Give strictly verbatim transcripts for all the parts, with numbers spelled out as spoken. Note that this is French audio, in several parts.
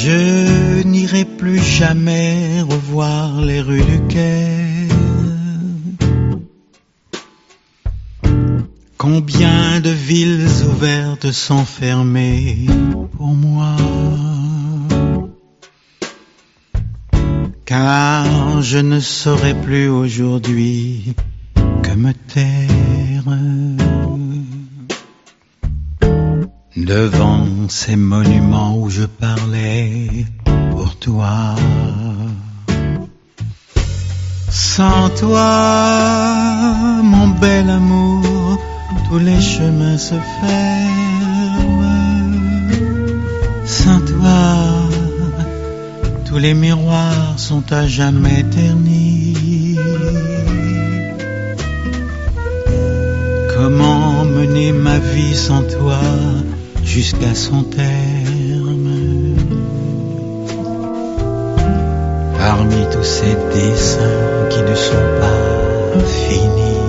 Je n'irai plus jamais revoir les rues du Caire. Combien de villes ouvertes sont fermées pour moi, car je ne saurais plus aujourd'hui que me taire devant ces monuments où je parlais pour toi. Sans toi, mon bel amour, tous les chemins se ferment. Sans toi, tous les miroirs sont à jamais ternis. Comment mener ma vie sans toi jusqu'à son terme? Parmi tous ces dessins qui ne sont pas finis,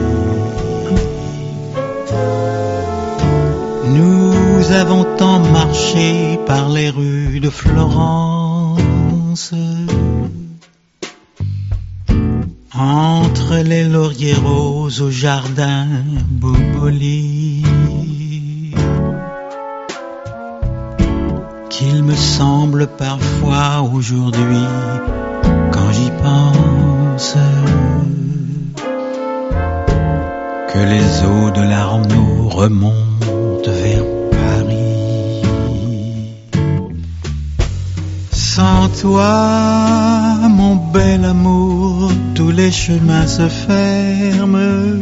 nous avons tant marché par les rues de Florence, entre les lauriers roses au jardin Boboli, qu'il me semble parfois aujourd'hui, quand j'y pense, que les eaux de l'Arno remontent vers Paris. Sans toi, mon bel amour, tous les chemins se ferment.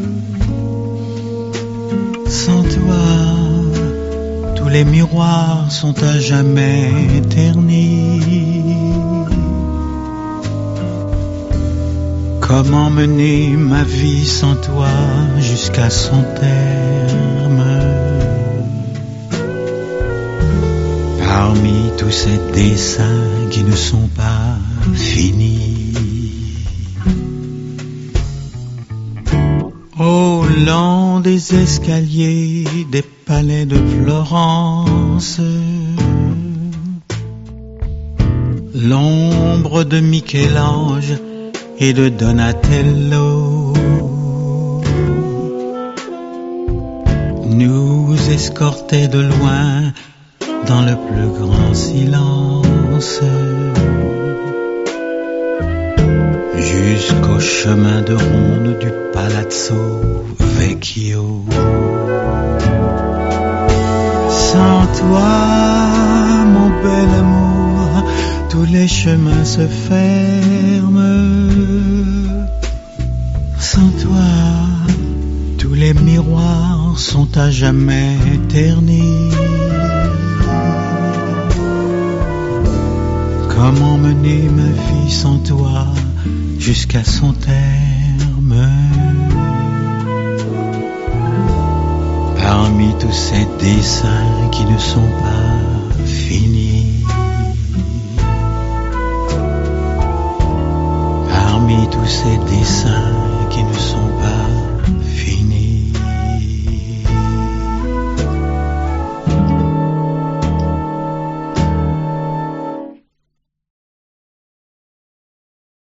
Sans toi, tous les miroirs sont à jamais ternis. Comment mener ma vie sans toi jusqu'à son terme? Parmi tous ces dessins qui ne sont pas finis, au long des escaliers des palais de Florence, l'ombre de Michel-Ange et de Donatello nous escortait de loin dans le plus grand silence, jusqu'au chemin de ronde du Palazzo Vecchio. Sans toi, mon bel amour, tous les chemins se ferment. Sans toi, tous les miroirs sont à jamais ternis. Comment mener ma vie sans toi jusqu'à son terme? Parmi tous ces dessins qui ne sont pas